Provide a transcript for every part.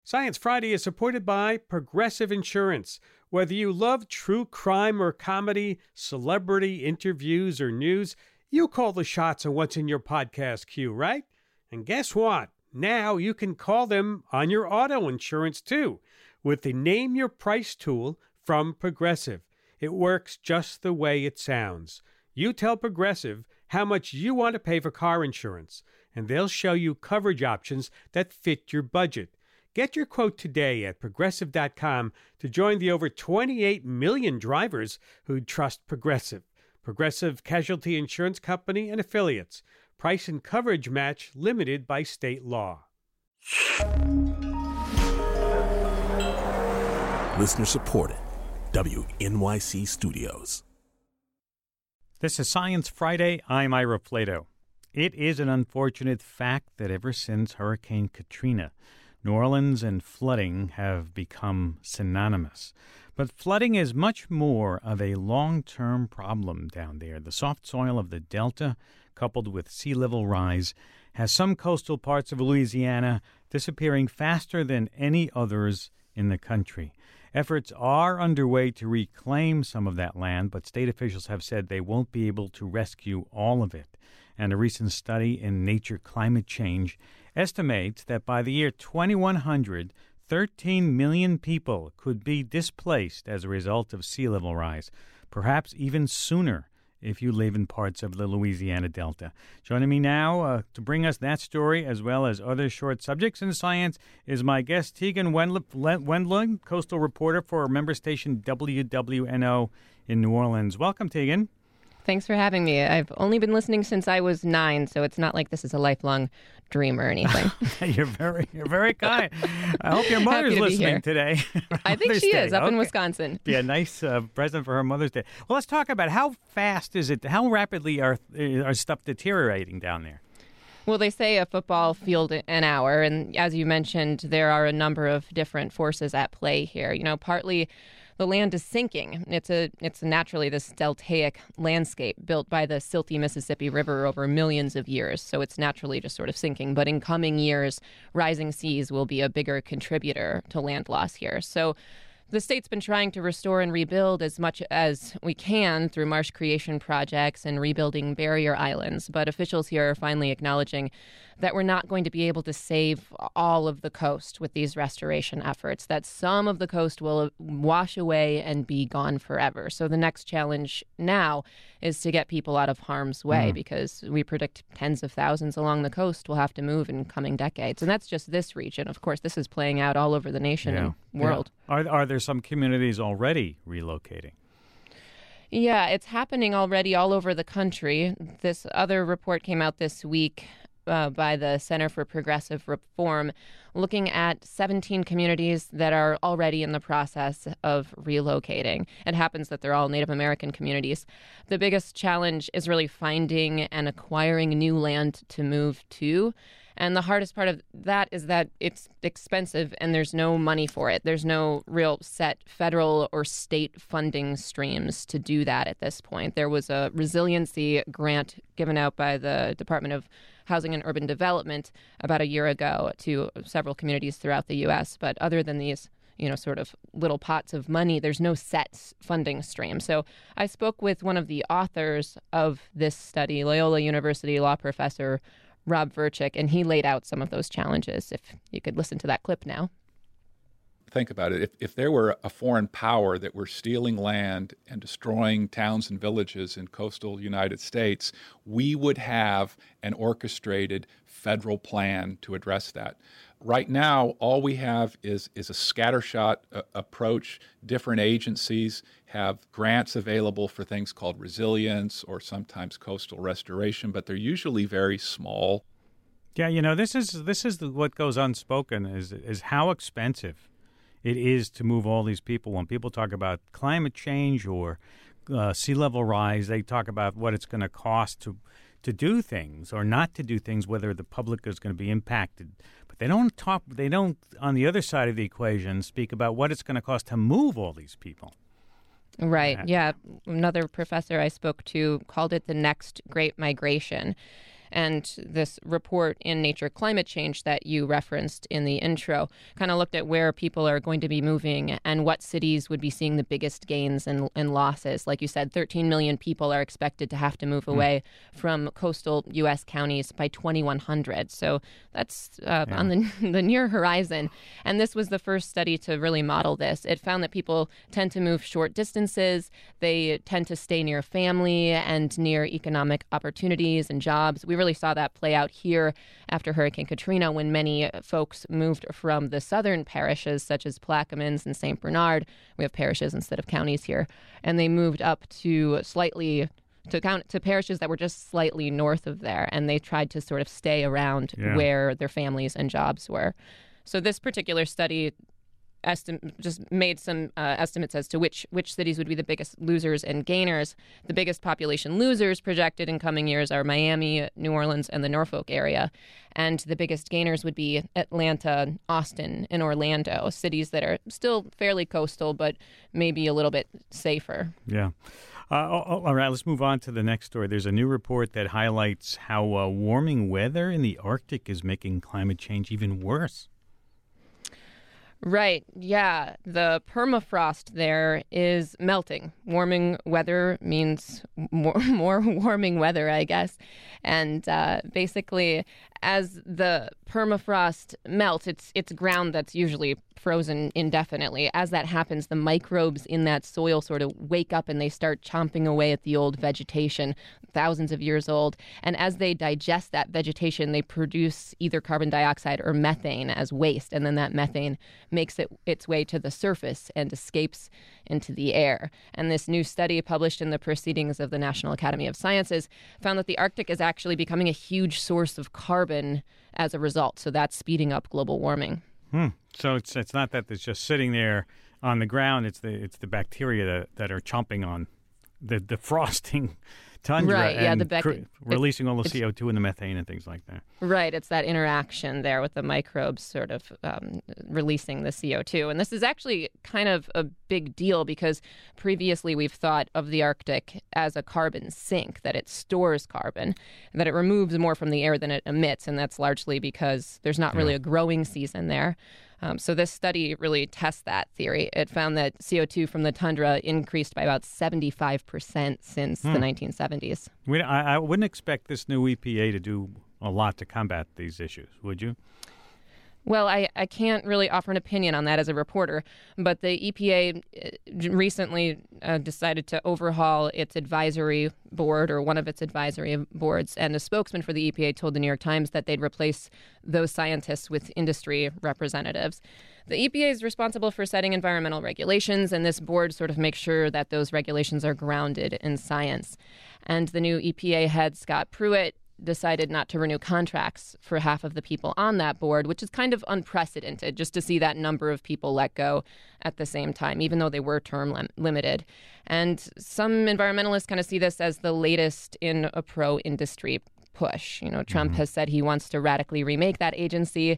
Science Friday is supported by Progressive Insurance. Whether you love true crime or comedy, celebrity interviews or news, you call the shots on what's in your podcast queue, right? And guess what? Now you can call them on your auto insurance too with the Name Your Price tool from Progressive. It works just the way it sounds. You tell Progressive how much you want to pay for car insurance, and they'll show you coverage options that fit your budget. Get your quote today at Progressive.com to join the over 28 million drivers who trust Progressive. Progressive Casualty Insurance Company and Affiliates. Price and coverage match limited by state law. Listener supported. WNYC Studios. This is Science Friday. I'm Ira Flato. It is an unfortunate fact that ever since Hurricane Katrina, New Orleans and flooding have become synonymous. But flooding is much more of a long-term problem down there. The soft soil of the Delta, coupled with sea level rise, has some coastal parts of Louisiana disappearing faster than any others in the country. Efforts are underway to reclaim some of that land, but state officials have said they won't be able to rescue all of it. And a recent study in Nature Climate Change estimates that by the year 2100, 13 million people could be displaced as a result of sea level rise, perhaps even sooner if you live in parts of the Louisiana Delta. Joining me now to bring us that story as well as other short subjects in science is my guest, Tegan Wendling, coastal reporter for member station WWNO in New Orleans. Welcome, Tegan. Thanks for having me. I've only been listening since I was 9, so it's not like this is a lifelong dream or anything. You're very kind. I hope your mother's listening today. I think she is up in Wisconsin. Be a nice present for her Mother's Day. Well, let's talk about how fast is it? How rapidly are stuff deteriorating down there? Well, they say a football field an hour, and as you mentioned, there are a number of different forces at play here. You know, partly the land is sinking. It's naturally this deltaic landscape built by the silty Mississippi River over millions of years, so it's naturally just sort of sinking. But in coming years, rising seas will be a bigger contributor to land loss here. So the state's been trying to restore and rebuild as much as we can through marsh creation projects and rebuilding barrier islands. But officials here are finally acknowledging that we're not going to be able to save all of the coast with these restoration efforts, that some of the coast will wash away and be gone forever. So the next challenge now is to get people out of harm's way because we predict tens of thousands along the coast will have to move in coming decades. And that's just this region. Of course, this is playing out all over the nation and world. Yeah. Are there some communities already relocating? Yeah, it's happening already all over the country. This other report came out this week by the Center for Progressive Reform, looking at 17 communities that are already in the process of relocating. It happens that they're all Native American communities. The biggest challenge is really finding and acquiring new land to move to. And the hardest part of that is that it's expensive and there's no money for it. There's no real set federal or state funding streams to do that at this point. There was a resiliency grant given out by the Department of Housing and Urban Development about a year ago to several communities throughout the U.S. But other than these, sort of little pots of money, there's no set funding stream. So I spoke with one of the authors of this study, Loyola University law professor Rob Verchick, and he laid out some of those challenges. If you could listen to that clip now. Think about it. If there were a foreign power that were stealing land and destroying towns and villages in coastal United States, we would have an orchestrated federal plan to address that. Right now, all we have is a scattershot approach. Different agencies have grants available for things called resilience or sometimes coastal restoration, but they're usually very small. Yeah, this is what goes unspoken is how expensive it is to move all these people. When people talk about climate change or sea level rise, they talk about what it's going to cost to do things or not to do things, whether the public is going to be impacted. But they don't, on the other side of the equation, speak about what it's going to cost to move all these people. Right, yeah. Another professor I spoke to called it the next great migration. And this report in Nature Climate Change that you referenced in the intro kind of looked at where people are going to be moving and what cities would be seeing the biggest gains and losses. Like you said, 13 million people are expected to have to move away from coastal U.S. counties by 2100. So that's on the near horizon. And this was the first study to really model this. It found that people tend to move short distances. They tend to stay near family and near economic opportunities and jobs. We really saw that play out here after Hurricane Katrina when many folks moved from the southern parishes such as Plaquemines and St. Bernard. We have parishes instead of counties here. And they moved up to parishes that were just slightly north of there. And they tried to sort of stay around where their families and jobs were. So this particular study just made some estimates as to which cities would be the biggest losers and gainers. The biggest population losers projected in coming years are Miami, New Orleans, and the Norfolk area. And the biggest gainers would be Atlanta, Austin, and Orlando, cities that are still fairly coastal, but maybe a little bit safer. Yeah. All right, let's move on to the next story. There's a new report that highlights how warming weather in the Arctic is making climate change even worse. Right. Yeah. The permafrost there is melting. Warming weather means more warming weather, I guess. And basically, as the permafrost melts, it's ground that's usually frozen indefinitely. As that happens, the microbes in that soil sort of wake up and they start chomping away at the old vegetation, thousands of years old. And as they digest that vegetation, they produce either carbon dioxide or methane as waste. And then that methane makes its way to the surface and escapes into the air. And this new study published in the Proceedings of the National Academy of Sciences found that the Arctic is actually becoming a huge source of carbon as a result. So that's speeding up global warming. So it's not that it's just sitting there on the ground. It's the bacteria that are chomping on the frosting tundra and releasing all the CO2 and the methane and things like that. Right. It's that interaction there with the microbes sort of releasing the CO2. And this is actually kind of a big deal because previously we've thought of the Arctic as a carbon sink, that it stores carbon, that it removes more from the air than it emits. And that's largely because there's not really a growing season there. So this study really tests that theory. It found that CO2 from the tundra increased by about 75% since the 1970s. I wouldn't expect this new EPA to do a lot to combat these issues, would you? Well, I can't really offer an opinion on that as a reporter, but the EPA recently decided to overhaul its advisory board, or one of its advisory boards, and a spokesman for the EPA told the New York Times that they'd replace those scientists with industry representatives. The EPA is responsible for setting environmental regulations, and this board sort of makes sure that those regulations are grounded in science. And the new EPA head, Scott Pruitt, decided not to renew contracts for half of the people on that board, which is kind of unprecedented, just to see that number of people let go at the same time, even though they were term limited. And some environmentalists kind of see this as the latest in a pro-industry push. You know, Trump has said he wants to radically remake that agency.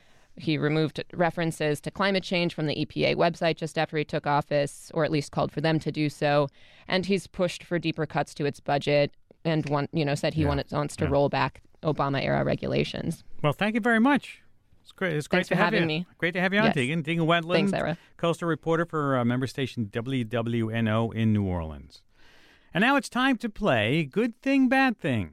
He removed references to climate change from the EPA website just after he took office, or at least called for them to do so. And he's pushed for deeper cuts to its budget and said he wants to roll back Obama-era regulations. Well, thank you very much. It's great. It's great Thanks to for have having you. me. Great to have you on, Tegan. Tegan Wendland, Thanks, Ira. coastal reporter for member station WWNO in New Orleans. And now it's time to play Good Thing, Bad Thing.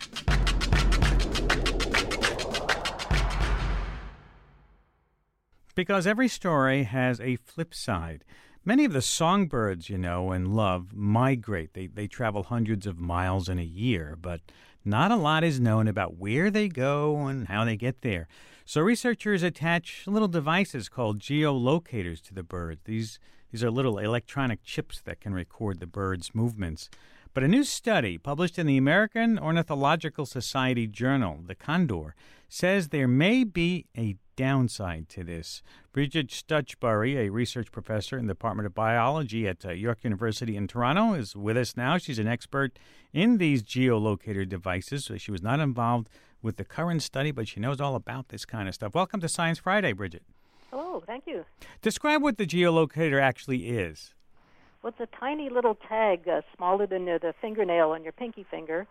Because every story has a flip side. Many of the songbirds, you know, and love migrate. They travel hundreds of miles in a year, but not a lot is known about where they go and how they get there. So researchers attach little devices called geolocators to the bird. These are little electronic chips that can record the bird's movements. But a new study published in the American Ornithological Society journal, The Condor, says there may be a downside to this. Bridget Stutchbury, a research professor in the Department of Biology at York University in Toronto, is with us now. She's an expert in these geolocator devices. So she was not involved with the current study, but she knows all about this kind of stuff. Welcome to Science Friday, Bridget. Hello, thank you. Describe what the geolocator actually is. Well, it's a tiny little tag, smaller than the fingernail on your pinky finger,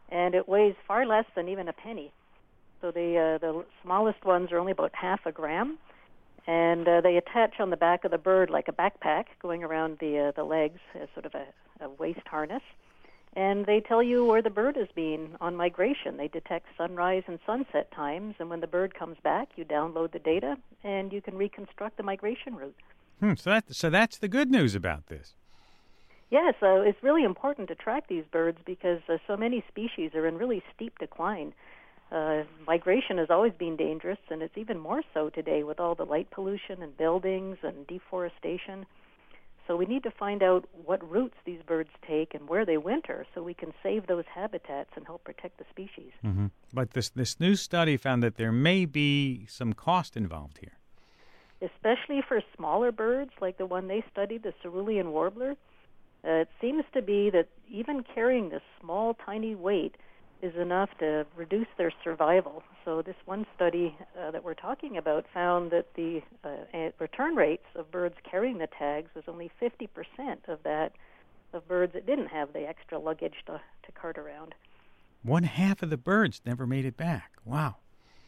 and it weighs far less than even a penny. So the smallest ones are only about half a gram, and they attach on the back of the bird like a backpack going around the legs as sort of a waist harness. And they tell you where the bird is being on migration. They detect sunrise and sunset times, and when the bird comes back, you download the data, and you can reconstruct the migration route. So that's the good news about this. Yeah, so it's really important to track these birds because so many species are in really steep decline. Migration has always been dangerous, and it's even more so today with all the light pollution and buildings and deforestation. So we need to find out what routes these birds take and where they winter so we can save those habitats and help protect the species. Mm-hmm. But this new study found that there may be some cost involved here. Especially for smaller birds like the one they studied, the cerulean warbler. It seems to be that even carrying this small, tiny weight is enough to reduce their survival. So this one study that we're talking about found that the return rates of birds carrying the tags was only 50% of that of birds that didn't have the extra luggage to cart around. One half of the birds never made it back. Wow.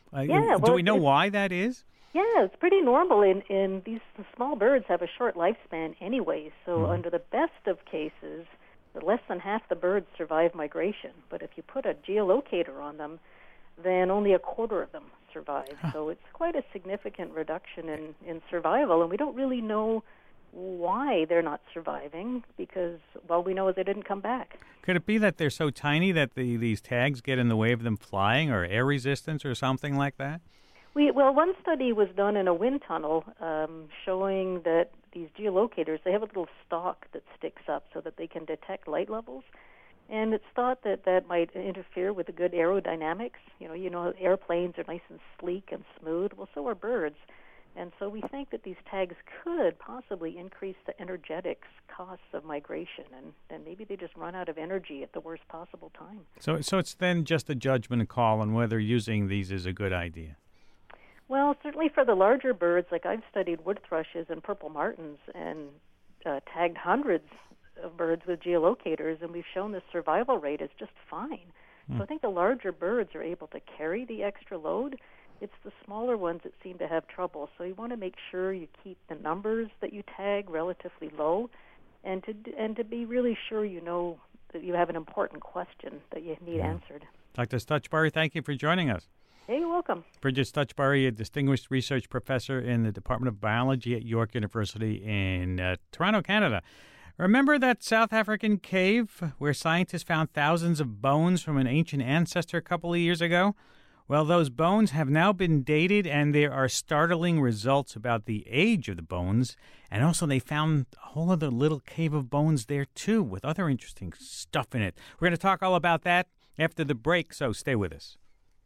Do we know why that is? Yeah, it's pretty normal. In these small birds have a short lifespan anyway, so under the best of cases, less than half the birds survive migration. But if you put a geolocator on them, then only a quarter of them survive. So it's quite a significant reduction in survival, and we don't really know why they're not surviving because, well, we know they didn't come back. Could it be that they're so tiny that these tags get in the way of them flying, or air resistance or something like that? One study was done in a wind tunnel showing that these geolocators, they have a little stalk that sticks up so that they can detect light levels. And it's thought that might interfere with the good aerodynamics. You know, airplanes are nice and sleek and smooth. Well, so are birds. And so we think that these tags could possibly increase the energetics costs of migration, and maybe they just run out of energy at the worst possible time. So it's then just a judgment call on whether using these is a good idea. Well, certainly for the larger birds, like I've studied wood thrushes and purple martins and tagged hundreds of birds with geolocators, and we've shown the survival rate is just fine. So I think the larger birds are able to carry the extra load. It's the smaller ones that seem to have trouble. So you want to make sure you keep the numbers that you tag relatively low, and to be really sure you know that you have an important question that you need answered. Dr. Stutchbury, thank you for joining us. Hey, you're welcome. Bridget Stutchbury, a distinguished research professor in the Department of Biology at York University in Toronto, Canada. Remember that South African cave where scientists found thousands of bones from an ancient ancestor a couple of years ago? Well, those bones have now been dated, and there are startling results about the age of the bones. And also they found a whole other little cave of bones there, too, with other interesting stuff in it. We're going to talk all about that after the break, so stay with us.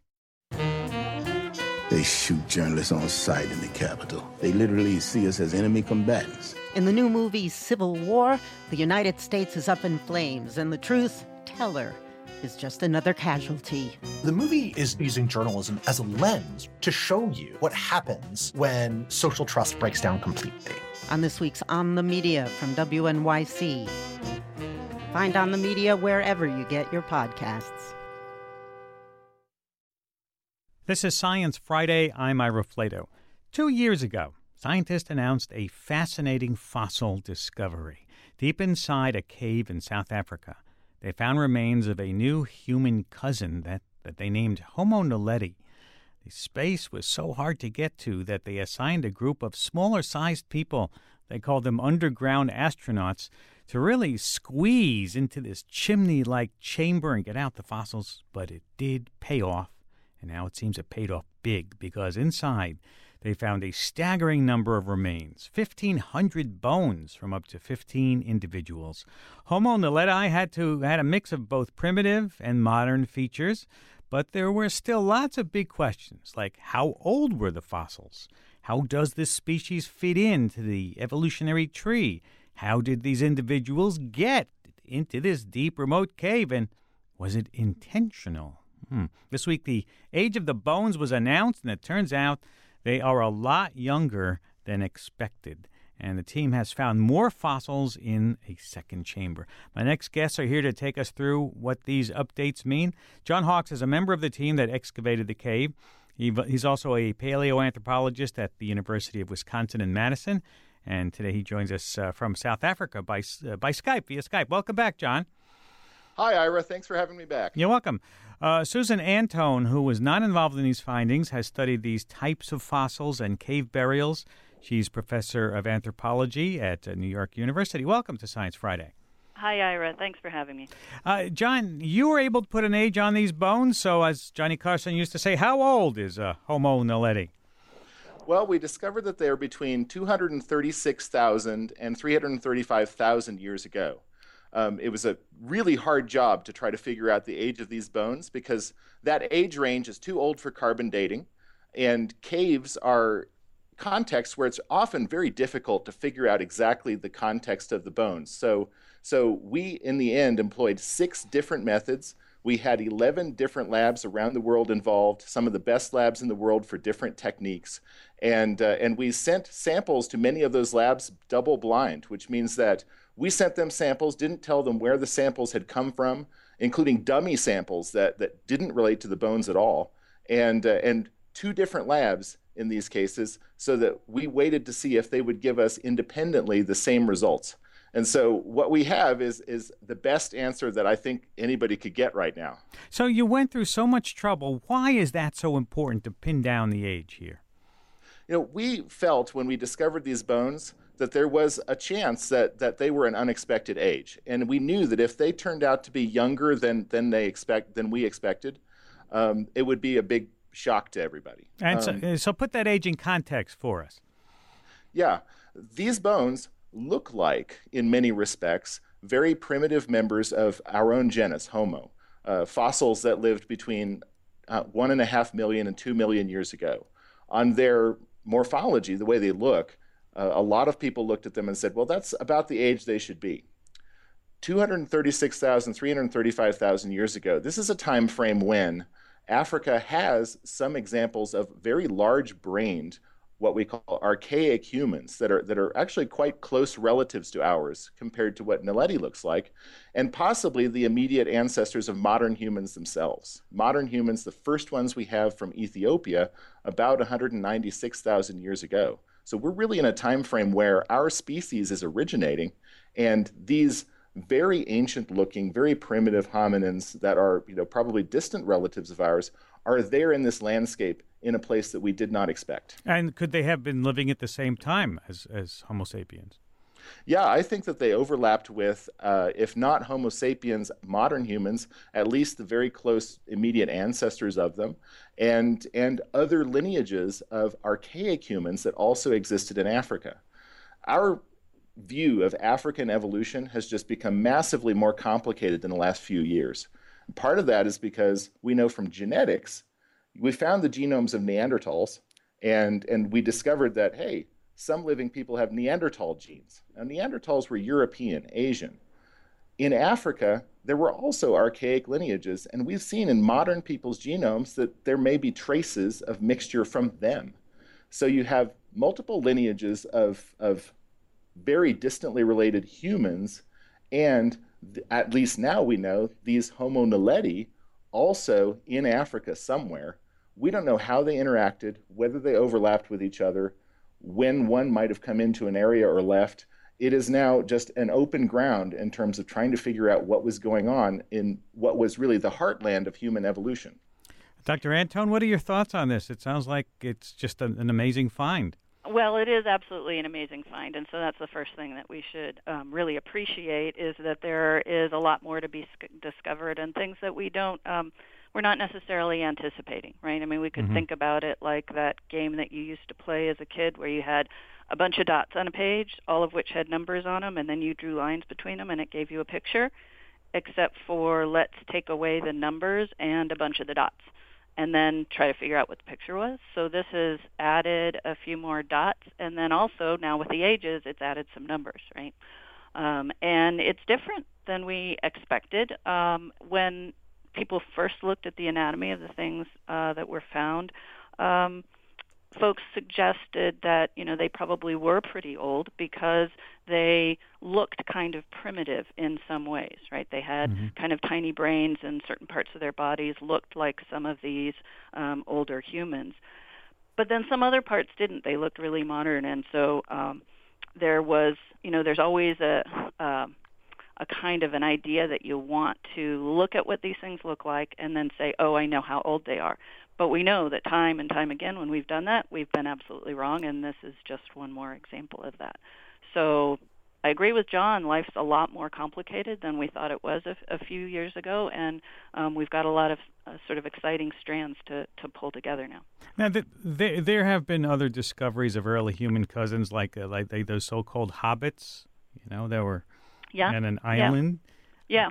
They shoot journalists on sight in the Capitol. They literally see us as enemy combatants. In the new movie Civil War, the United States is up in flames, and the truth teller is just another casualty. The movie is using journalism as a lens to show you what happens when social trust breaks down completely. On this week's On the Media from WNYC. Find On the Media wherever you get your podcasts. This is Science Friday. I'm Ira Flato. 2 years ago, scientists announced a fascinating fossil discovery. Deep inside a cave in South Africa, they found remains of a new human cousin that they named Homo naledi. The space was so hard to get to that they assigned a group of smaller-sized people, they called them underground astronauts, to really squeeze into this chimney-like chamber and get out the fossils. But it did pay off. And now it seems it paid off big because inside they found a staggering number of remains, 1,500 bones from up to 15 individuals. Homo naledi had a mix of both primitive and modern features, but there were still lots of big questions, like how old were the fossils? How does this species fit into the evolutionary tree? How did these individuals get into this deep, remote cave, and was it intentional? This week, the age of the bones was announced, and it turns out they are a lot younger than expected. and the team has found more fossils in a second chamber. My next guests are here to take us through what these updates mean. John Hawks is a member of the team that excavated the cave. He's also a paleoanthropologist at the University of Wisconsin in Madison, and today he joins us from South Africa by Skype, via Skype. Welcome back, John. Hi, Ira. Thanks for having me back. You're welcome. Susan Antone, who was not involved in these findings, has studied these types of fossils and cave burials. She's professor of anthropology at New York University. Welcome to Science Friday. Hi, Ira. Thanks for having me. John, you were able to put an age on these bones. So as Johnny Carson used to say, how old is Homo naledi? Well, we discovered that they are between 236,000 and 335,000 years ago. It was a really hard job to try to figure out the age of these bones because that age range is too old for carbon dating, and caves are contexts where it's often very difficult to figure out exactly the context of the bones. So we, in the end, employed 6 different methods. We had 11 different labs around the world involved, some of the best labs in the world for different techniques. And we sent samples to many of those labs double blind, which means that we sent them samples, didn't tell them where the samples had come from, including dummy samples that didn't relate to the bones at all, and 2 different labs in these cases, so that we waited to see if they would give us independently the same results. And so what we have is the best answer that I think anybody could get right now. So you went through so much trouble. Why is that so important to pin down the age here? You know, we felt when we discovered these bones that there was a chance that they were an unexpected age. And we knew that if they turned out to be younger than we expected, it would be a big shock to everybody. And so put that age in context for us. Yeah. These bones look like, in many respects, very primitive members of our own genus, Homo, fossils that lived between 1.5 million and 2 million years ago. On their morphology, the way they look, a lot of people looked at them and said, well, that's about the age they should be. 236,000, 335,000 years ago, this is a time frame when Africa has some examples of very large-brained, what we call archaic humans that are actually quite close relatives to ours compared to what Naledi looks like, and possibly the immediate ancestors of modern humans themselves. Modern humans, the first ones we have from Ethiopia, about 196,000 years ago. So we're really in a time frame where our species is originating, and these very ancient-looking, very primitive hominins that are, probably distant relatives of ours are there in this landscape in a place that we did not expect. And could they have been living at the same time as Homo sapiens? Yeah, I think that they overlapped with, if not Homo sapiens, modern humans, at least the very close immediate ancestors of them, and other lineages of archaic humans that also existed in Africa. Our view of African evolution has just become massively more complicated in the last few years. Part of that is because we know from genetics, we found the genomes of Neanderthals, and we discovered that, hey, some living people have Neanderthal genes. Now, Neanderthals were European, Asian. In Africa, there were also archaic lineages, and we've seen in modern people's genomes that there may be traces of mixture from them. So you have multiple lineages of very distantly related humans, and at least now we know these Homo naledi also in Africa somewhere. We don't know how they interacted, whether they overlapped with each other, when one might have come into an area or left. It is now just an open ground in terms of trying to figure out what was going on in what was really the heartland of human evolution. Dr. Antone, what are your thoughts on this? It sounds like it's just an amazing find. Well, it is absolutely an amazing find, and so that's the first thing that we should really appreciate is that there is a lot more to be discovered and things that we're not necessarily anticipating, right? I mean, we could think about it like that game that you used to play as a kid where you had a bunch of dots on a page, all of which had numbers on them, and then you drew lines between them, and it gave you a picture, except for let's take away the numbers and a bunch of the dots, and then try to figure out what the picture was. So this has added a few more dots, and then also now with the ages, it's added some numbers, right? And it's different than we expected. When people first looked at the anatomy of the things that were found, folks suggested that, they probably were pretty old because they looked kind of primitive in some ways, right? They had kind of tiny brains, and certain parts of their bodies looked like some of these older humans. But then some other parts didn't. They looked really modern, and so there was, there's always a kind of an idea that you want to look at what these things look like and then say, oh, I know how old they are. But we know that time and time again when we've done that, we've been absolutely wrong, and this is just one more example of that. So I agree with John. Life's a lot more complicated than we thought it was a few years ago, and we've got a lot of sort of exciting strands to pull together now. Now, there have been other discoveries of early human cousins, like those so-called hobbits, that were in an island. Yeah,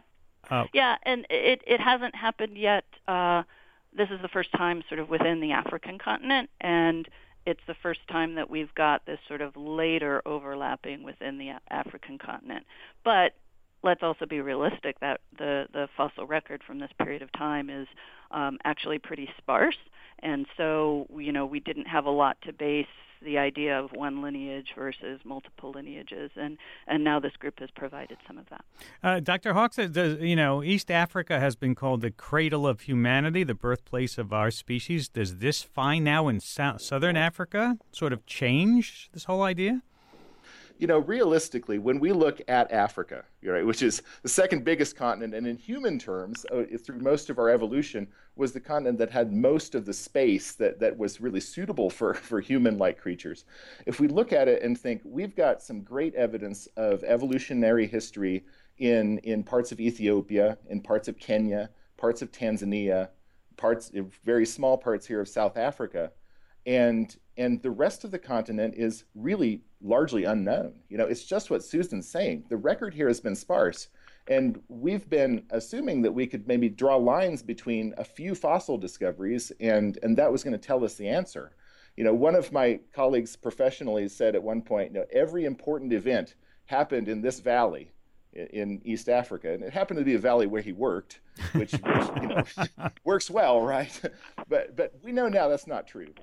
and it hasn't happened yet. This is the first time sort of within the African continent, and it's the first time that we've got this sort of later overlapping within the African continent. But let's also be realistic that the fossil record from this period of time is actually pretty sparse, and so we didn't have a lot to base the idea of one lineage versus multiple lineages, and now this group has provided some of that. Dr. Hawkes, East Africa has been called the cradle of humanity, the birthplace of our species. Does this find now in Southern Africa sort of change this whole idea? Realistically, when we look at Africa, right, which is the second biggest continent, and in human terms, through most of our evolution, was the continent that had most of the space that was really suitable for human-like creatures. If we look at it and think, we've got some great evidence of evolutionary history in parts of Ethiopia, in parts of Kenya, parts of Tanzania, very small parts here of South Africa, and the rest of the continent is really largely unknown. It's just what Susan's saying. The record here has been sparse, and we've been assuming that we could maybe draw lines between a few fossil discoveries, and that was going to tell us the answer. One of my colleagues professionally said at one point, every important event happened in this valley in East Africa, and it happened to be a valley where he worked, which works well, right? But we know now that's not true.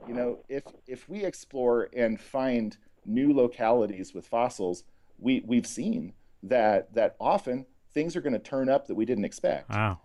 If we explore and find new localities with fossils, we've seen that often things are going to turn up that we didn't expect. Wow.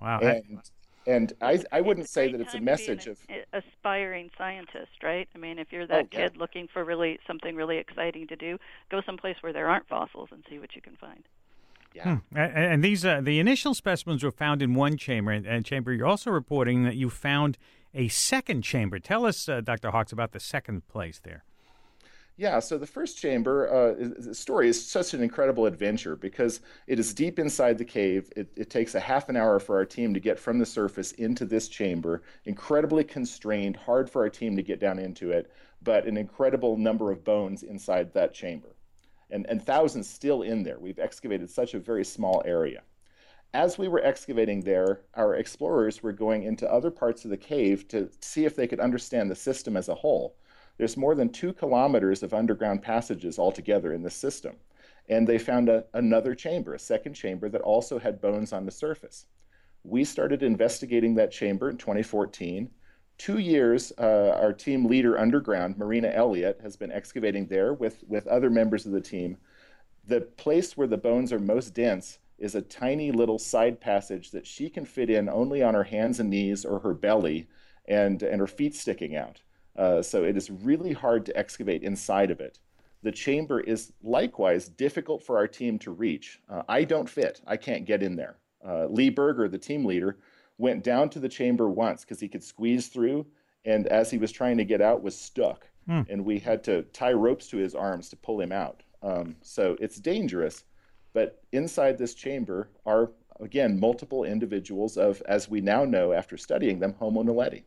And I wouldn't say that it's a message of aspiring scientist, right? I mean, if you're that kid looking for something really exciting to do, go someplace where there aren't fossils and see what you can find. Yeah. And these the initial specimens were found in one chamber, and you're also reporting that you found a second chamber. Tell us, Dr. Hawkes, about the second place there. Yeah, so the first chamber, the story is such an incredible adventure because it is deep inside the cave. It takes a half an hour for our team to get from the surface into this chamber, incredibly constrained, hard for our team to get down into it, but an incredible number of bones inside that chamber. And thousands still in there. We've excavated such a very small area. As we were excavating there, our explorers were going into other parts of the cave to see if they could understand the system as a whole. There's more than 2 kilometers of underground passages altogether in this system. And they found another chamber, a second chamber that also had bones on the surface. We started investigating that chamber in 2014. 2 years, our team leader underground, Marina Elliott, has been excavating there with other members of the team. The place where the bones are most dense is a tiny little side passage that she can fit in only on her hands and knees or her belly and her feet sticking out. So it is really hard to excavate inside of it. The chamber is likewise difficult for our team to reach. I don't fit. I can't get in there. Lee Berger, the team leader, went down to the chamber once because he could squeeze through, and as he was trying to get out, was stuck. And we had to tie ropes to his arms to pull him out. So it's dangerous, but inside this chamber are, again, multiple individuals of, as we now know after studying them, Homo naledi.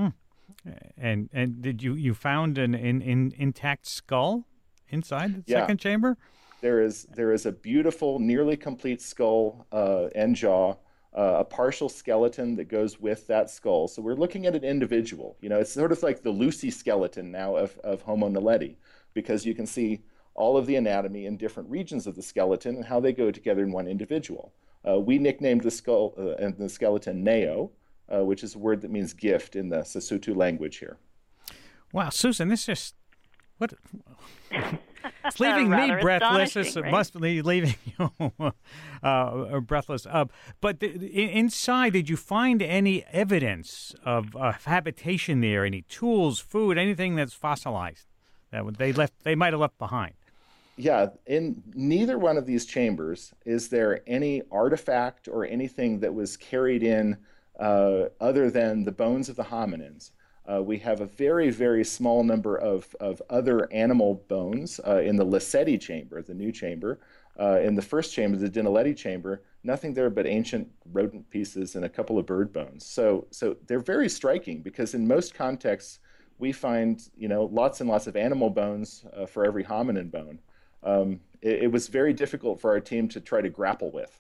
And did you found an intact skull inside the second chamber? There is a beautiful, nearly complete skull and jaw, a partial skeleton that goes with that skull. So we're looking at an individual. It's sort of like the Lucy skeleton now of Homo naledi, because you can see all of the anatomy in different regions of the skeleton and how they go together in one individual. We nicknamed the skull and the skeleton Neo, which is a word that means gift in the Sesotho language here. Wow, Susan, this just what? It's leaving me breathless. It must be leaving you breathless. But inside, did you find any evidence of habitation there? Any tools, food, anything that's fossilized that they might have left behind? Yeah, in neither one of these chambers is there any artifact or anything that was carried in other than the bones of the hominins. We have a very, very small number of other animal bones in the Lissetti chamber, the new chamber. In the first chamber, the Dinaledi chamber, nothing there but ancient rodent pieces and a couple of bird bones. So they're very striking because in most contexts, we find lots and lots of animal bones for every hominin bone. It was very difficult for our team to try to grapple with.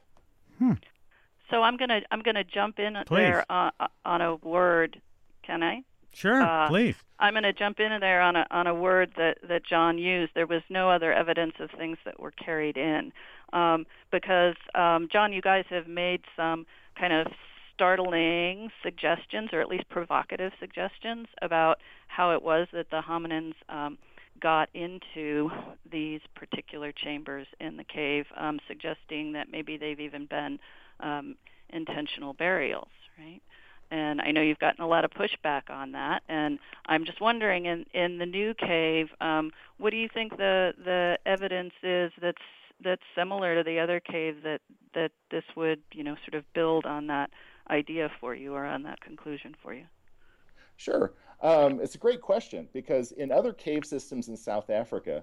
So I'm gonna jump in there on a word. Can I? Sure, please. I'm going to jump in there on a word that John used. There was no other evidence of things that were carried in, because John, you guys have made some kind of startling suggestions, or at least provocative suggestions, about how it was that the hominins got into these particular chambers in the cave, suggesting that maybe they've even been intentional burials, right? And I know you've gotten a lot of pushback on that, and I'm just wondering, in the new cave, what do you think the evidence is that's similar to the other cave that this would sort of build on that idea for you, or on that conclusion for you? Sure, it's a great question, because in other cave systems in South Africa,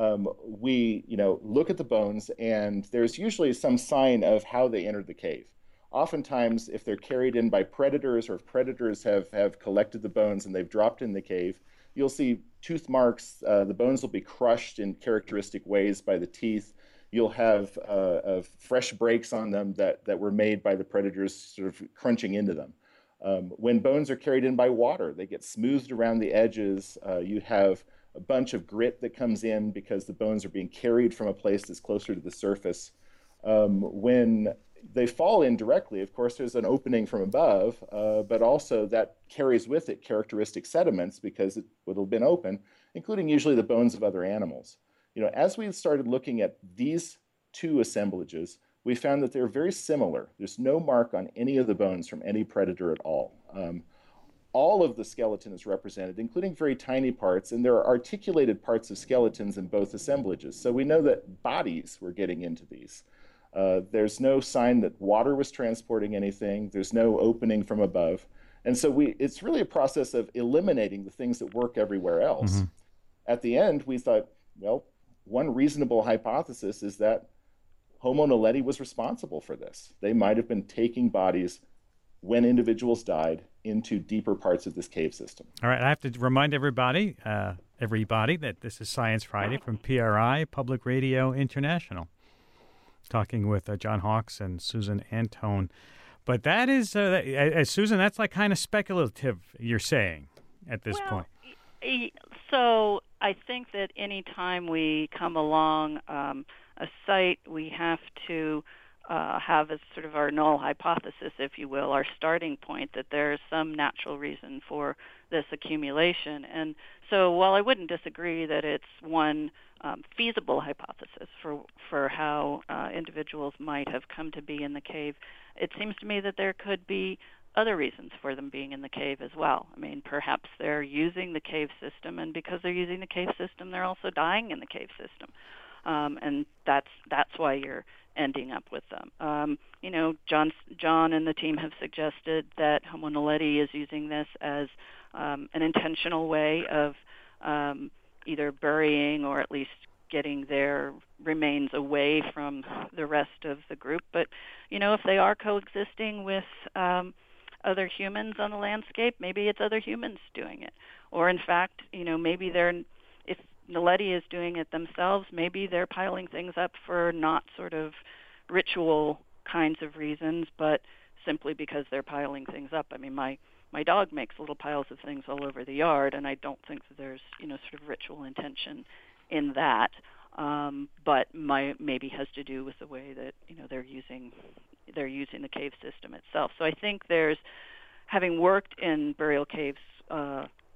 we look at the bones, and there's usually some sign of how they entered the cave. Oftentimes, if they're carried in by predators, or if predators have collected the bones and they've dropped in the cave, you'll see tooth marks. The bones will be crushed in characteristic ways by the teeth. You'll have fresh breaks on them that were made by the predators sort of crunching into them. When bones are carried in by water, they get smoothed around the edges. You have a bunch of grit that comes in because the bones are being carried from a place that's closer to the surface. When they fall in directly, of course, there's an opening from above, but also that carries with it characteristic sediments because it would have been open, including usually the bones of other animals. As we started looking at these two assemblages, we found that they're very similar. There's no mark on any of the bones from any predator at all. All of the skeleton is represented, including very tiny parts, and there are articulated parts of skeletons in both assemblages. So we know that bodies were getting into these. There's no sign that water was transporting anything. There's no opening from above. And so it's really a process of eliminating the things that work everywhere else. Mm-hmm. At the end, we thought, well, one reasonable hypothesis is that Homo naledi was responsible for this. They might have been taking bodies when individuals died into deeper parts of this cave system. All right, I have to remind everybody that this is Science Friday from PRI, Public Radio International. Talking with John Hawkes and Susan Antone. But that is, Susan, that's like kind of speculative, you're saying, at this point. So I think that any time we come along a site, we have to have as sort of our null hypothesis, if you will, our starting point, that there's some natural reason for this accumulation. And so while I wouldn't disagree that it's one feasible hypothesis for how individuals might have come to be in the cave, it seems to me that there could be other reasons for them being in the cave as well. I mean, perhaps they're using the cave system, and because they're using the cave system, they're also dying in the cave system. And that's why you're ending up with them. John and the team have suggested that Homo naledi is using this as an intentional way of either burying or at least getting their remains away from the rest of the group. But, if they are coexisting with other humans on the landscape, maybe it's other humans doing it. Or in fact, maybe if naledi is doing it themselves, maybe they're piling things up for not sort of ritual kinds of reasons, but simply because they're piling things up. I mean, my dog makes little piles of things all over the yard, and I don't think that there's, sort of ritual intention in that. But maybe has to do with the way that, they're using the cave system itself. So I think having worked in burial caves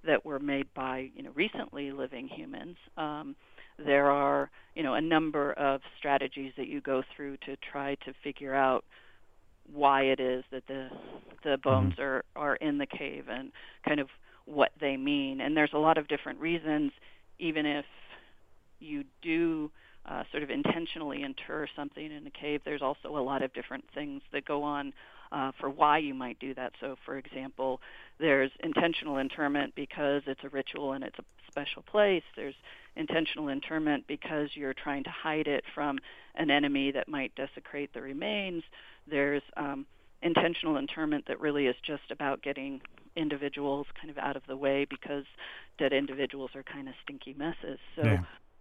that were made by recently living humans. There are a number of strategies that you go through to try to figure out why it is that the bones are in the cave and kind of what they mean. And there's a lot of different reasons, even if you do sort of intentionally inter something in a cave, there's also a lot of different things that go on for why you might do that. So, for example, there's intentional interment because it's a ritual and it's a special place. There's intentional interment because you're trying to hide it from an enemy that might desecrate the remains. There's intentional interment that really is just about getting individuals kind of out of the way because dead individuals are kind of stinky messes. So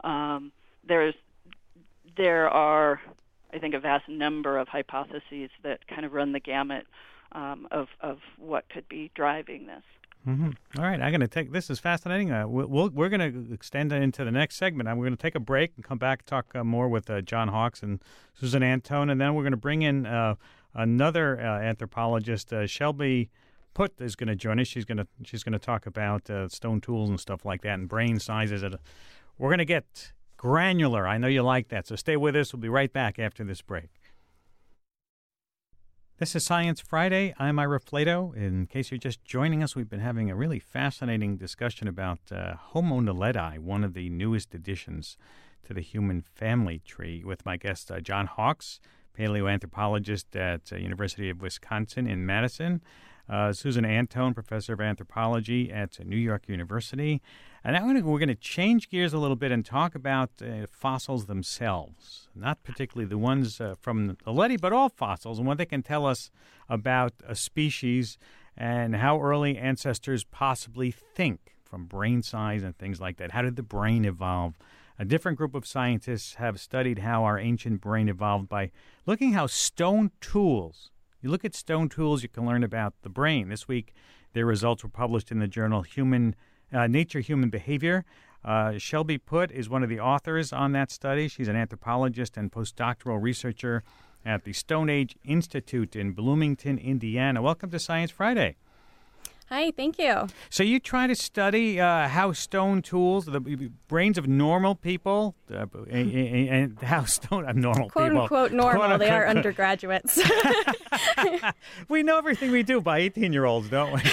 there are, I think, a vast number of hypotheses that kind of run the gamut of what could be driving this. All right, I'm going to take this is fascinating. We're going to extend it into the next segment. We're going to take a break and come back and talk more with John Hawkes and Susan Antone, and then we're going to bring in another anthropologist, Shelby Putt, is going to join us. She's going to talk about stone tools and stuff like that and brain sizes. We're going to get granular. I know you like that, so stay with us. We'll be right back after this break. This is Science Friday. I'm Ira Flato. In case you're just joining us, we've been having a really fascinating discussion about Homo naledi, one of the newest additions to the human family tree, with my guest John Hawkes, paleoanthropologist at University of Wisconsin in Madison, Susan Antone, professor of anthropology at New York University. And now we're going to change gears a little bit and talk about fossils themselves, not particularly the ones from the Naledi, but all fossils, and what they can tell us about a species and how early ancestors possibly think, from brain size and things like that. How did the brain evolve? A different group of scientists have studied how our ancient brain evolved by looking how stone tools. You look at stone tools, you can learn about the brain. This week, their results were published in the journal Nature Human Behavior. Shelby Putt is one of the authors on that study. She's an anthropologist and postdoctoral researcher at the Stone Age Institute in Bloomington, Indiana. Welcome to Science Friday. Hi, thank you. So you try to study how stone tools, the brains of normal people, and how normal quote, people. Unquote normal, they are undergraduates. We know everything we do by 18-year-olds, don't we?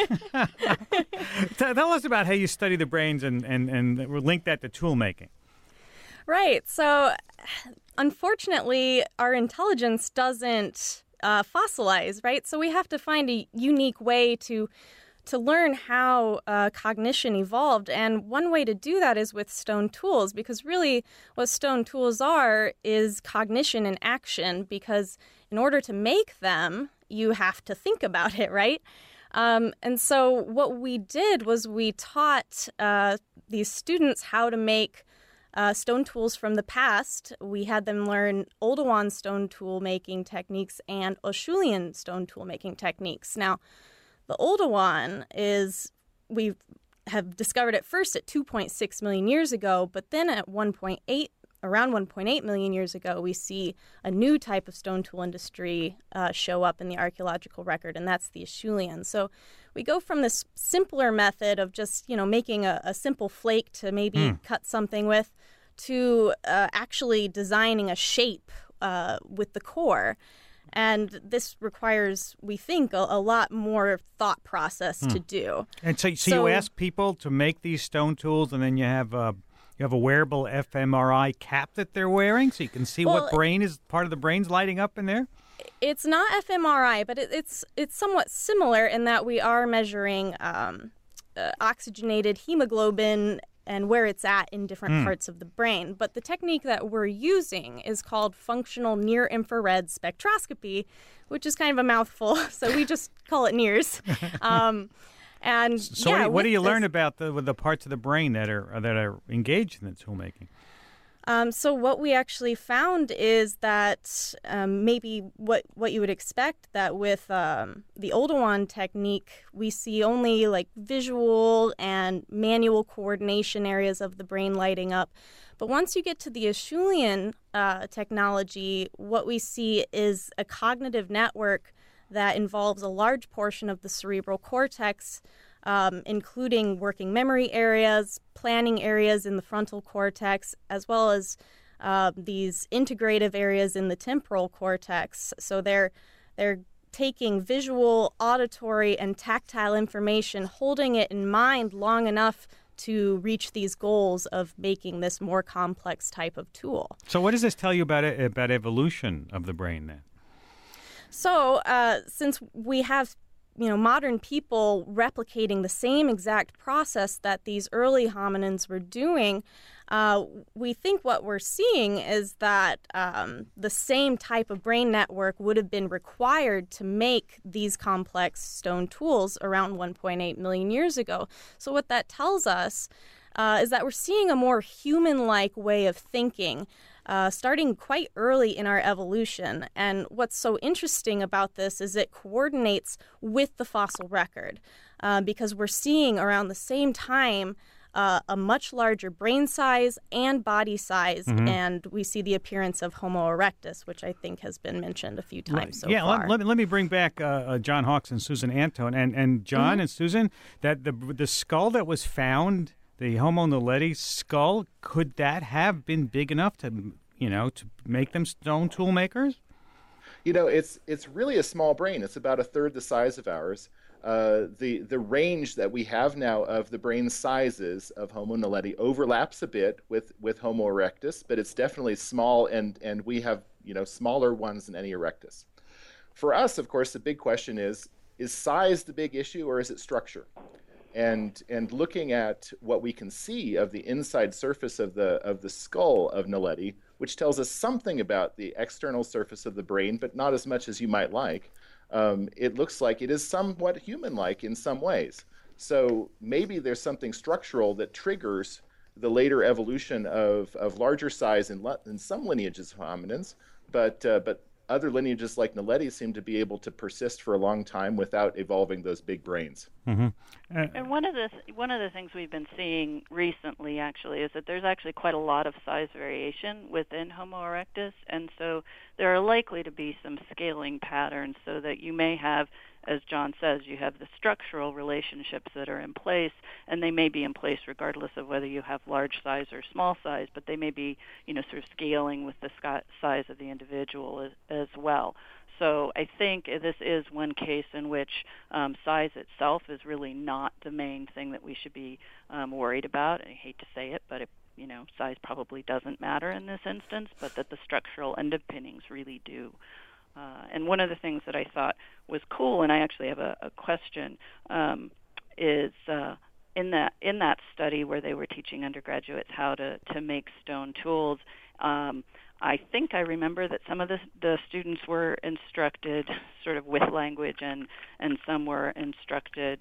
Tell us about how you study the brains and link that to tool making. Right. So, unfortunately, our intelligence doesn't fossilize, right? So we have to find a unique way to learn how cognition evolved. And one way to do that is with stone tools, because really what stone tools are is cognition in action, because in order to make them, you have to think about it, right? And so what we did was we taught these students how to make stone tools from the past. We had them learn Oldowan stone tool making techniques and Acheulean stone tool making techniques. Now, the Oldowan we have discovered it first at 2.6 million years ago, but then at around 1.8 million years ago, we see a new type of stone tool industry show up in the archaeological record, and that's the Acheulean. So we go from this simpler method of just, making a simple flake to maybe cut something with, to actually designing a shape with the core. And this requires, we think, a lot more thought process to do. And so you ask people to make these stone tools, and then you have a wearable fMRI cap that they're wearing, so you can see what part of the brain's lighting up in there? It's not fMRI, but it's somewhat similar in that we are measuring oxygenated hemoglobin and where it's at in different parts of the brain. But the technique that we're using is called functional near-infrared spectroscopy, which is kind of a mouthful, so we just call it NIRS. What do you learn about the parts of the brain that are engaged in the tool making? So what we actually found is that maybe what you would expect, that with the Oldowan technique, we see only like visual and manual coordination areas of the brain lighting up. But once you get to the Acheulean technology, what we see is a cognitive network that involves a large portion of the cerebral cortex including working memory areas, planning areas in the frontal cortex, as well as these integrative areas in the temporal cortex. So they're taking visual, auditory, and tactile information, holding it in mind long enough to reach these goals of making this more complex type of tool. So what does this tell you about evolution of the brain then? So since we have modern people replicating the same exact process that these early hominins were doing, we think what we're seeing is that the same type of brain network would have been required to make these complex stone tools around 1.8 million years ago. So what that tells us is that we're seeing a more human-like way of thinking, starting quite early in our evolution. And what's so interesting about this is it coordinates with the fossil record, because we're seeing around the same time a much larger brain size and body size, and we see the appearance of Homo erectus, which I think has been mentioned a few times so far. Let me bring back John Hawks and Susan Antone. And John and Susan, that the skull that was found, the Homo naledi skull, could that have been big enough to make them stone tool makers? It's really a small brain. It's about a third the size of ours. The range that we have now of the brain sizes of Homo naledi overlaps a bit with Homo erectus, but it's definitely small, and we have smaller ones than any erectus. For us, of course, the big question is size the big issue, or is it structure? And looking at what we can see of the inside surface of the skull of Naledi, which tells us something about the external surface of the brain, but not as much as you might like, it looks like it is somewhat human-like in some ways. So maybe there's something structural that triggers the later evolution of larger size in some lineages of hominins, but other lineages like Naledi seem to be able to persist for a long time without evolving those big brains. And one of the things we've been seeing recently, actually, is that there's actually quite a lot of size variation within Homo erectus, and so there are likely to be some scaling patterns, so that you may have, as John says, you have the structural relationships that are in place, and they may be in place regardless of whether you have large size or small size, but they may be, sort of scaling with the size of the individual as well. So I think this is one case in which size itself is really not the main thing that we should be worried about. I hate to say it, but size probably doesn't matter in this instance, but that the structural underpinnings really do. And one of the things that I thought was cool, and I actually have a question, is in that study where they were teaching undergraduates how to make stone tools, I think I remember that some of the students were instructed sort of with language, and some were instructed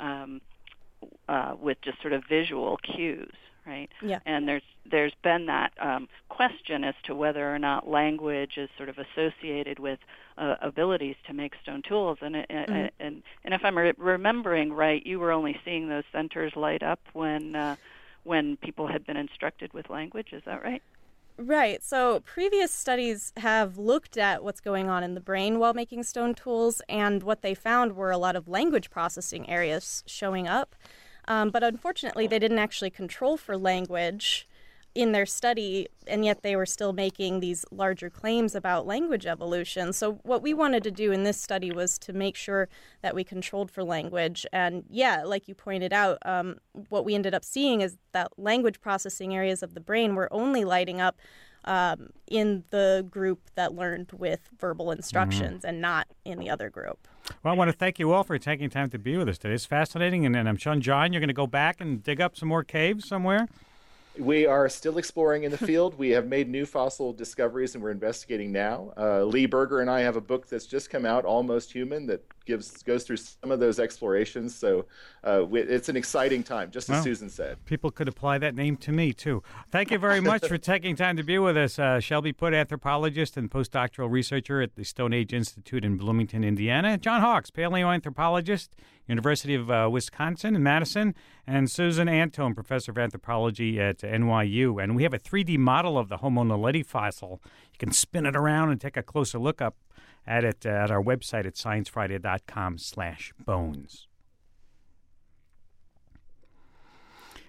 with just sort of visual cues, right? Yeah. And there's been that question as to whether or not language is sort of associated with abilities to make stone tools. And if I'm remembering right, you were only seeing those centers light up when people had been instructed with language. Is that right? Right. So previous studies have looked at what's going on in the brain while making stone tools, and what they found were a lot of language processing areas showing up. But unfortunately, they didn't actually control for language in their study, and yet they were still making these larger claims about language evolution. So what we wanted to do in this study was to make sure that we controlled for language. And yeah, like you pointed out, what we ended up seeing is that language processing areas of the brain were only lighting up in the group that learned with verbal instructions and not in the other group. Well, I want to thank you all for taking time to be with us today. It's fascinating, and I'm sure, John, you're going to go back and dig up some more caves somewhere? We are still exploring in the field. We have made new fossil discoveries, and we're investigating now. Lee Berger and I have a book that's just come out, Almost Human, that goes through some of those explorations. So it's an exciting time, just as Susan said. People could apply that name to me, too. Thank you very much for taking time to be with us. Shelby Put, anthropologist and postdoctoral researcher at the Stone Age Institute in Bloomington, Indiana. John Hawks, paleoanthropologist, University of Wisconsin in Madison, and Susan Antone, professor of anthropology at NYU. And we have a 3D model of the Homo naledi fossil. You can spin it around and take a closer look up at it at our website at sciencefriday.com/bones.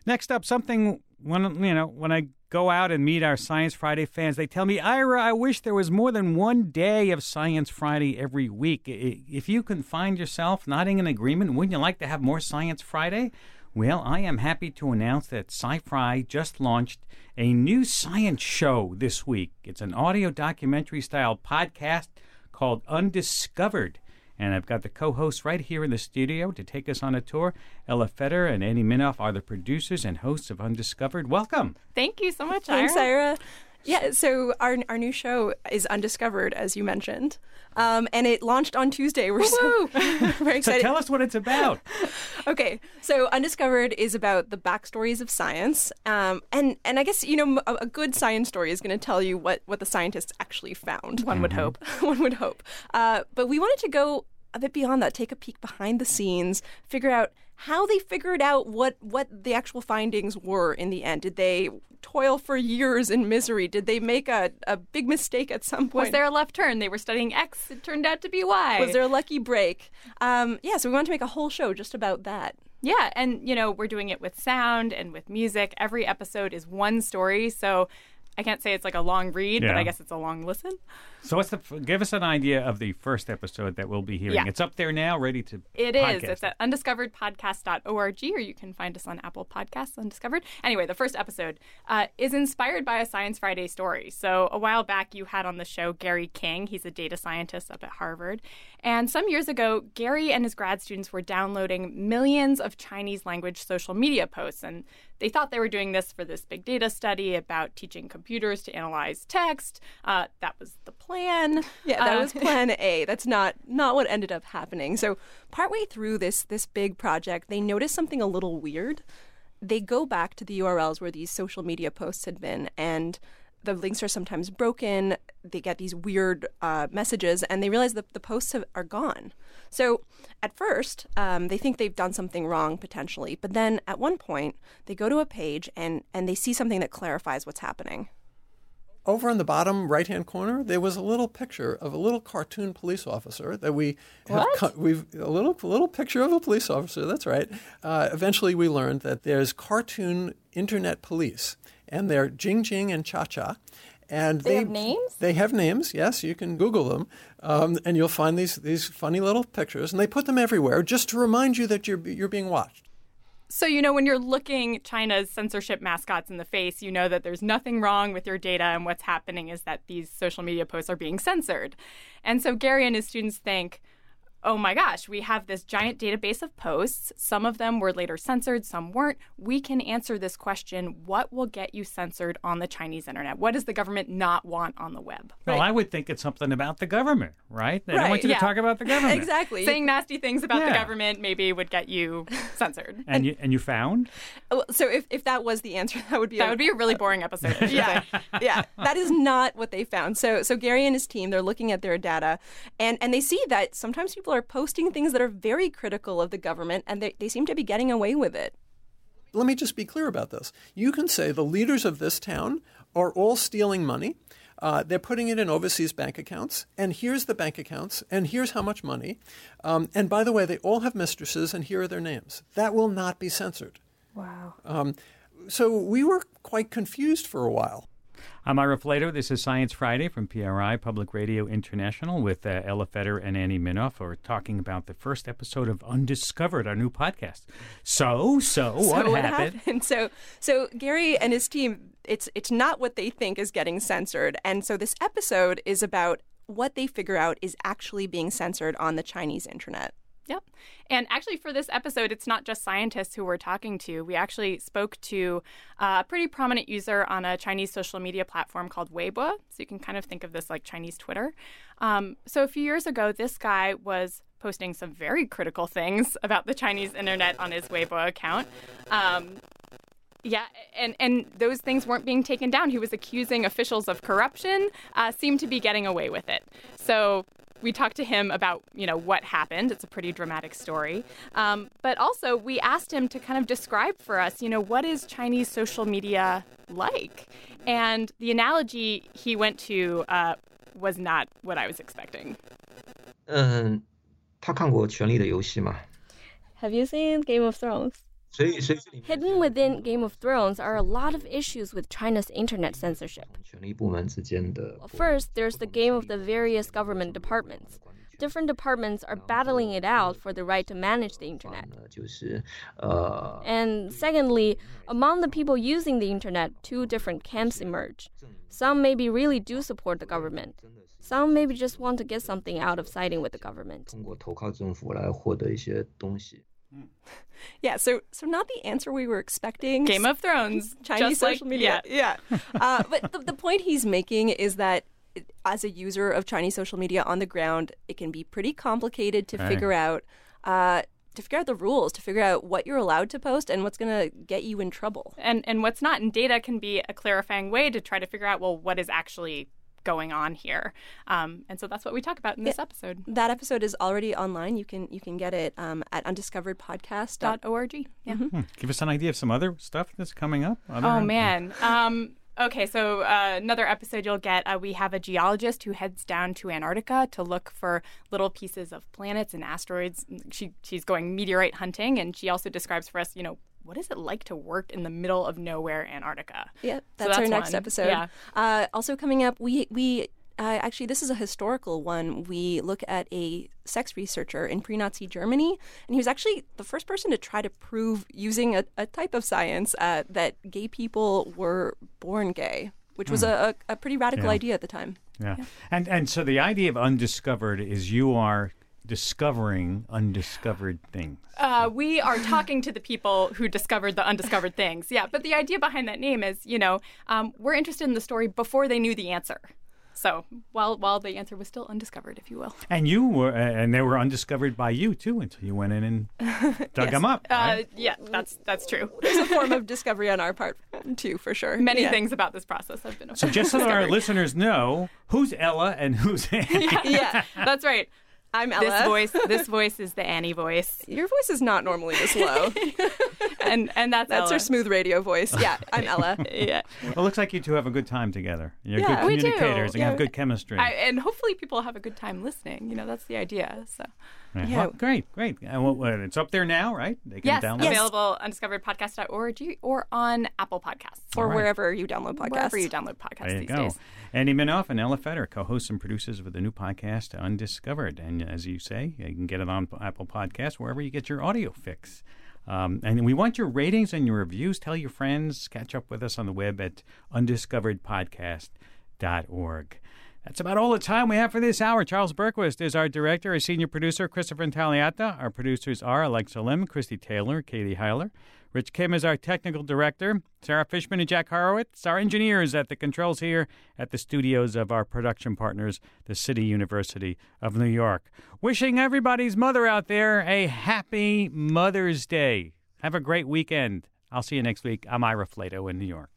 Next up, something when I go out and meet our Science Friday fans, they tell me, Ira, I wish there was more than one day of Science Friday every week. If you can find yourself nodding in agreement, wouldn't you like to have more Science Friday? Well, I am happy to announce that Sci-Fi just launched a new science show this week. It's an audio documentary-style podcast called Undiscovered. And I've got the co-hosts right here in the studio to take us on a tour. Ella Feder and Annie Minoff are the producers and hosts of Undiscovered. Welcome. Thank you so much, Ira. Thanks, Ira. Yeah, so our new show is Undiscovered, as you mentioned. And it launched on Tuesday. We're so very excited. So tell us what it's about. Okay, so Undiscovered is about the backstories of science. And I guess, a good science story is going to tell you what the scientists actually found. One would hope. One would hope. But we wanted to go a bit beyond that, take a peek behind the scenes, figure out how they figured out what the actual findings were in the end. Did they toil for years in misery? Did they make a big mistake at some point? Was there a left turn? They were studying X. It turned out to be Y. Was there a lucky break? So we wanted to make a whole show just about that. Yeah, and, we're doing it with sound and with music. Every episode is one story, so I can't say it's like a long read, but I guess it's a long listen. So give us an idea of the first episode that we'll be hearing. Yeah. It's up there now, ready to It is. It's at undiscoveredpodcast.org, or you can find us on Apple Podcasts, Undiscovered. Anyway, the first episode is inspired by a Science Friday story. So a while back, you had on the show Gary King. He's a data scientist up at Harvard. And some years ago, Gary and his grad students were downloading millions of Chinese language social media posts. And they thought they were doing this for this big data study about teaching computers to analyze text. That was the plan. Yeah, that was plan A. That's not what ended up happening. So partway through this big project, they noticed something a little weird. They go back to the URLs where these social media posts had been, and the links are sometimes broken. They get these weird messages, and they realize that the posts are gone. So at first, they think they've done something wrong, potentially. But then at one point, they go to a page, and they see something that clarifies what's happening. Over in the bottom right-hand corner, there was a little picture of a little cartoon police officer that we have. We've a little picture of a police officer. That's right. Eventually, we learned that there's cartoon internet police, and they're Jing Jing and Cha Cha, and they have names. They have names. Yes, you can Google them, and you'll find these funny little pictures, and they put them everywhere just to remind you that you're being watched. So, when you're looking China's censorship mascots in the face, you know that there's nothing wrong with your data, and what's happening is that these social media posts are being censored. And so Gary and his students think, oh my gosh, we have this giant database of posts. Some of them were later censored, some weren't. We can answer this question. What will get you censored on the Chinese internet? What does the government not want on the web? Well, I would think it's something about the government, right? They don't want you to talk about the government. Exactly. Saying nasty things about the government maybe would get you censored. And you found? So if that was the answer, that would be a really boring episode. Yeah. That is not what they found. So Gary and his team, they're looking at their data, and they see that sometimes people are posting things that are very critical of the government, and they seem to be getting away with it. Let me just be clear about this. You can say the leaders of this town are all stealing money. They're putting it in overseas bank accounts, and here's the bank accounts, and here's how much money. And by the way, they all have mistresses, and here are their names. That will not be censored. Wow. So we were quite confused for a while. I'm Ira Flato. This is Science Friday from PRI, Public Radio International, with Ella Feder and Annie Minoff. We're talking about the first episode of Undiscovered, our new podcast. So what happened? So Gary and his team, it's not what they think is getting censored. And so this episode is about what they figure out is actually being censored on the Chinese internet. Yep. And actually for this episode, it's not just scientists who we're talking to. We actually spoke to a pretty prominent user on a Chinese social media platform called Weibo. So you can kind of think of this like Chinese Twitter. So a few years ago, this guy was posting some very critical things about the Chinese internet on his Weibo account. And those things weren't being taken down. He was accusing officials of corruption, seemed to be getting away with it. So we talked to him about, what happened. It's a pretty dramatic story. But also, we asked him to kind of describe for us, what is Chinese social media like? And the analogy he went to was not what I was expecting. 他看过《权力的游戏》吗？ Have you seen Game of Thrones? Hidden within Game of Thrones are a lot of issues with China's internet censorship. First, there's the game of the various government departments. Different departments are battling it out for the right to manage the internet. And secondly, among the people using the internet, two different camps emerge. Some maybe really do support the government. Some maybe just want to get something out of siding with the government. Yeah, so not the answer we were expecting. Game of Thrones. Chinese social media. Yeah. But the point he's making is that as a user of Chinese social media on the ground, it can be pretty complicated to figure out the rules, to figure out what you're allowed to post and what's going to get you in trouble. And what's not. And data can be a clarifying way to try to figure out, well, what is actually going on here. And so that's what we talk about in this episode. That episode is already online. You can get it at undiscoveredpodcast.org. Yeah. Mm-hmm. Give us an idea of some other stuff that's coming up. Man. Okay, so another episode you'll get, we have a geologist who heads down to Antarctica to look for little pieces of planets and asteroids. She's going meteorite hunting, and she also describes for us, what is it like to work in the middle of nowhere, Antarctica? Yeah, that's our next episode. Yeah. Also coming up, we actually, this is a historical one. We look at a sex researcher in pre-Nazi Germany, and he was actually the first person to try to prove, using a type of science, that gay people were born gay, which was a pretty radical idea at the time. Yeah. And so the idea of undiscovered is you are discovering undiscovered things. We are talking to the people who discovered the undiscovered things. Yeah, but the idea behind that name is, we're interested in the story before they knew the answer. So while the answer was still undiscovered, if you will. And you were, and they were undiscovered by you too, until you went in and dug them up. Right? Yeah, that's true. There's a form of discovery on our part too, for sure. Many things about this process have been. So just so our listeners know, who's Ella and who's Annie? Yeah, that's right. I'm Ella. This voice is the Annie voice. Your voice is not normally this low. and that's Ella. Her smooth radio voice. Yeah, I'm Ella. Yeah. Well, it looks like you two have a good time together. You're good communicators and have good chemistry. And hopefully people have a good time listening. That's the idea. So. Yeah. Well, great. And it's up there now, right? They can download it. Available undiscoveredpodcast.org or on Apple Podcasts. Or wherever you download podcasts. Wherever you download podcasts these days. Andy Minoff and Ella Feder, co-hosts and producers of the new podcast, Undiscovered. And as you say, you can get it on Apple Podcasts, wherever you get your audio fix. And we want your ratings and your reviews. Tell your friends. Catch up with us on the web at undiscoveredpodcast.org. That's about all the time we have for this hour. Charles Berquist is our director. Our senior producer, Christopher Intagliata. Our producers are Alexa Lim, Christy Taylor, Katie Heiler. Rich Kim is our technical director. Sarah Fishman and Jack Horowitz, our engineers at the controls here at the studios of our production partners, the City University of New York. Wishing everybody's mother out there a happy Mother's Day. Have a great weekend. I'll see you next week. I'm Ira Flato in New York.